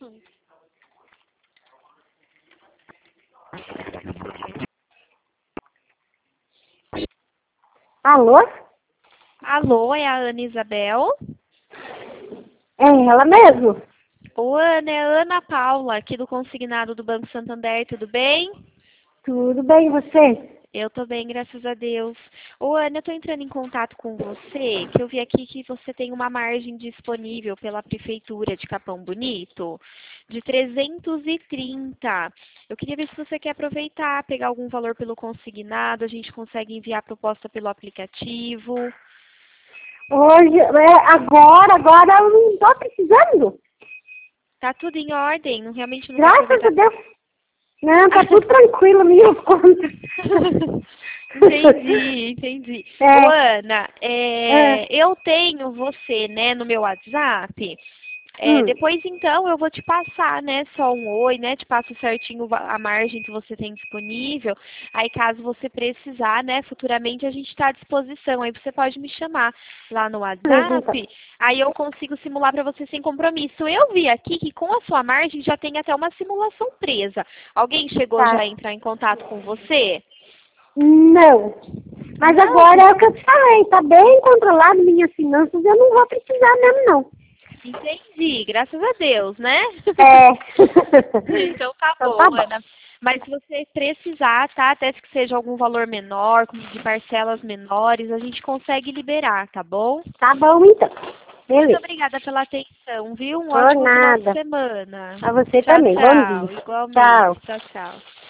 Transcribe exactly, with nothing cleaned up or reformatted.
Alô? Alô, é a Ana Isabel? É ela mesmo? Ô, Ana, é a Ana Paula, aqui do Consignado do Banco Santander, tudo bem? Tudo bem, e você? Eu tô bem, graças a Deus. Ô, Ana, eu tô entrando em contato com você, que eu vi aqui que você tem uma margem disponível pela Prefeitura de Capão Bonito de trezentos e trinta. Eu queria ver se você quer aproveitar, pegar algum valor pelo consignado, a gente consegue enviar a proposta pelo aplicativo. Hoje, é, agora, agora eu não tô precisando. Tá tudo em ordem, não, realmente não quer Graças aproveitar. a Deus. Não, tá tudo tranquilo, minha conta. Entendi, entendi. É, Ô, Ana, é, é, eu tenho você, né, no meu WhatsApp. É, hum, depois, então, eu vou te passar, né, só um oi, né, te passo certinho va- a margem que você tem disponível. Aí, caso você precisar, né, futuramente a gente está à disposição. Aí você pode me chamar lá no beleza, então. WhatsApp. Aí eu consigo simular para você sem compromisso. Eu vi aqui que com a sua margem já tem até uma simulação presa. Alguém chegou já a Tá. entrar em contato com você? Não. Mas Não? agora é o que eu te falei, tá bem controlado minhas finanças, eu não vou precisar mesmo, não. Entendi, graças a Deus, né? É. Então tá Então tá bom, bom. Ana. Mas se você precisar, tá? Até que seja algum valor menor, de parcelas menores, a gente consegue liberar, tá bom? Tá bom, então. Muito Beleza. obrigada pela atenção, viu? Um Por ótimo final de nada. semana. A você Tchau, também. Bom tchau. dia. Igualmente. Tchau. Tchau, tchau.